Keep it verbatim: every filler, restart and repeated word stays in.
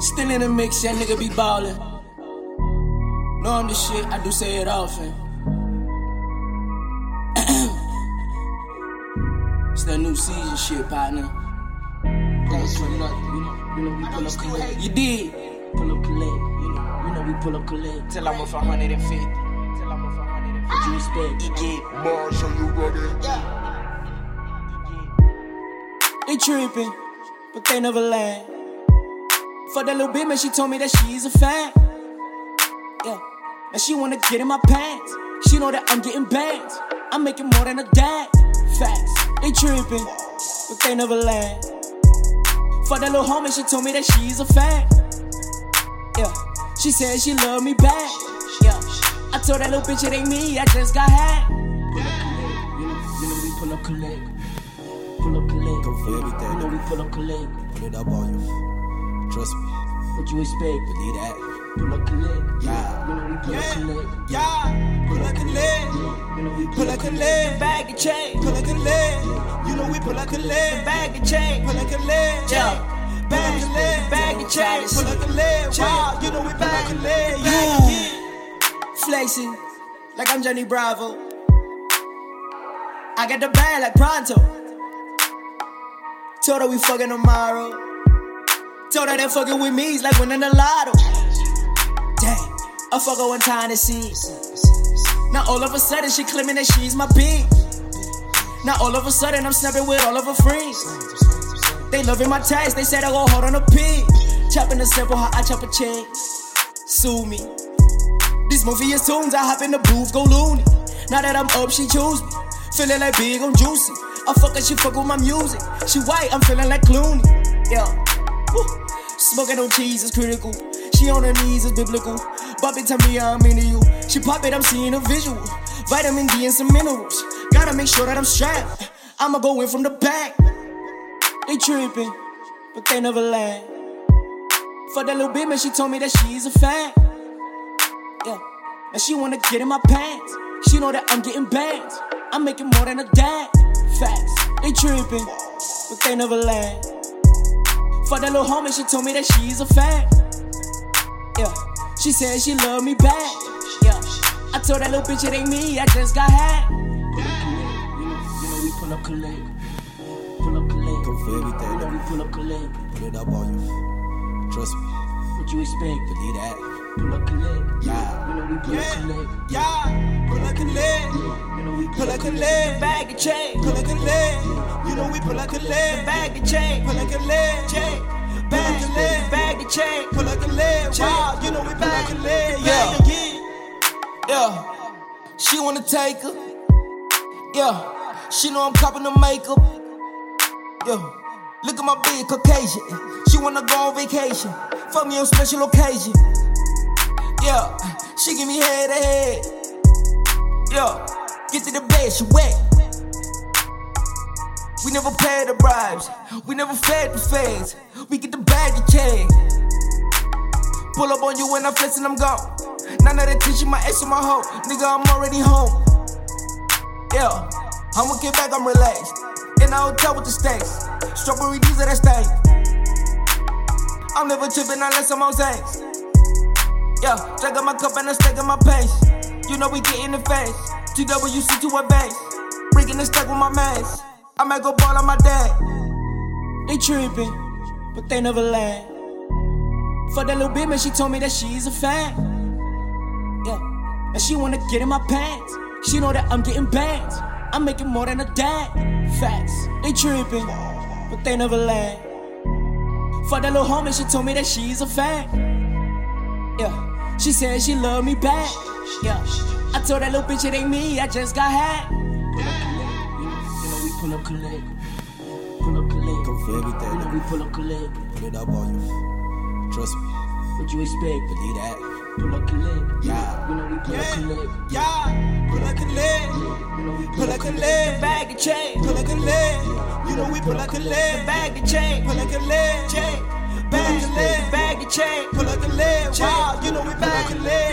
Still in the mix, that nigga be ballin'. Know I'm the shit, I do say it often. It's that new season shit, partner. Thanks for nothing, you know. You know we pull up collect. You did. Pull up collect, you know. You know we pull up collect. Till I'm worth one hundred fifty. Till I'm worth one hundred fifty. What you expect? You get Marshall, you ready? Yeah. They trippin', but they never land. For that little bit, man, she told me that she's a fan. Yeah, and she wanna get in my pants. She know that I'm getting bands. I'm making more than a dad. Facts, they trippin', but they never land. For that little homie, she told me that she's a fan. Yeah, she said she love me back. Yeah, I told that little bitch it ain't me, I just got hacked. Pull up collect, you know, you know we pull up collect. Pull up collect, Go for everything. you know we pull up collect. Put it up on you. Trust me. What you expect? Believe that. Pull up collect. Yeah. You know we pull Yeah. up collect. Yeah, pull like a leg, You know we pull like a leg, bag and chain. pull like a leg. You know we pull like a leg, Bag and chain. pull like a leg, Yeah. bag a leg, Bag and chain. pull like a leg. Wow, you know we pull like a leg. Yeah. Flexing like I'm Johnny Bravo. I got the bag like pronto. Told her we fucking tomorrow. Told her that fucking with me is like winning the lotto. Dang, I fuck her one time to see. Now all of a sudden she claiming that she's my bitch. Now all of a sudden I'm snapping with all of her friends. They loving my tags, they said I go hard on a pig. Chopping the sample, how I chop a chain. Sue me. These Morpheus tunes, I hop in the booth, go loony. Now that I'm up, she choose me. Feeling like big, I'm juicy. I fuck her, she fuck with my music. She white, I'm feeling like Clooney. Yeah. Woo. Smoking on cheese is critical. She on her knees is biblical. Bobby tell me I'm into you. She pop it, I'm seeing a visual. Vitamin D and some minerals. Gotta make sure that I'm strapped. I'ma go in from the back. They trippin', but they never land. For that little bit, man, she told me that she's a fan. Yeah, and she wanna get in my pants. She know that I'm getting bands. I'm making more than a dad. Facts, they trippin', but they never land. For that little homie, she told me that she's a fan. Yeah, she said she love me back. Yeah, I told that little bitch it ain't me, I just got hacked. Pull up collect, you know, you know we pull up collect. Pull up collect, Go for everything. you know we pull up collect. Put it up on you. Trust me. What you expect? Believe that. Pull up collect. Yeah. You know we pull up collect. Yeah, pull like a leg, You know we pull like a leg, bag and chain. pull like a leg. You know we pull like a leg, Bag and chain. pull like a leg, Chain. bag a leg, Bag and chain. pull like a leg. Wow, you know we pull like a leg. Yeah, Yeah. Yeah. She wanna take her. Yeah. She know I'm copping the makeup. Yeah. Look at my big Caucasian. She wanna go on vacation. Fuck me on special occasion. Yeah. She give me head to head. Yeah. Get to the bed, she wet. We never paid the bribes. We never fed the feds. We get the bag of check. Pull up on you when I'm flexing, I'm gone. None of that teaching my ex or my hoe. Nigga, I'm already home. Yeah, I'ma get back, I'm relaxed. In the hotel with the steaks. Strawberry D's of that steak. I'm never tripping unless I'm on Zanks. Yeah, drink up my cup and I stack in my pace. You know we get in the face. T W C to a base. Bringing the stack with my mask. I might go ball on my dad. They trippin', but they never land. For that little bit, man, she told me that she's a fan. Yeah, and she wanna get in my pants. She know that I'm getting bands. I'm making more than a dad. Facts, they trippin', but they never land. For that little homie, she told me that she's a fan. Yeah, she said she love me back. Yeah, I told that little bitch it ain't me, I just got hacked. You know we pull up collect. Pull up collect. Go for everything. You know we pull up collect. Put it up on you. Trust me. What you expect? Believe that. Pull up collect. Yeah. You know we pull up collect. yeah, pull like a leg, You know we pull like a leg, bag and chain. pull like a leg. You know we pull like a leg, Bag and chain. pull like a leg, Chain. bag a leg, Bag and chain. pull like a leg. Wow, you know we pull like a leg.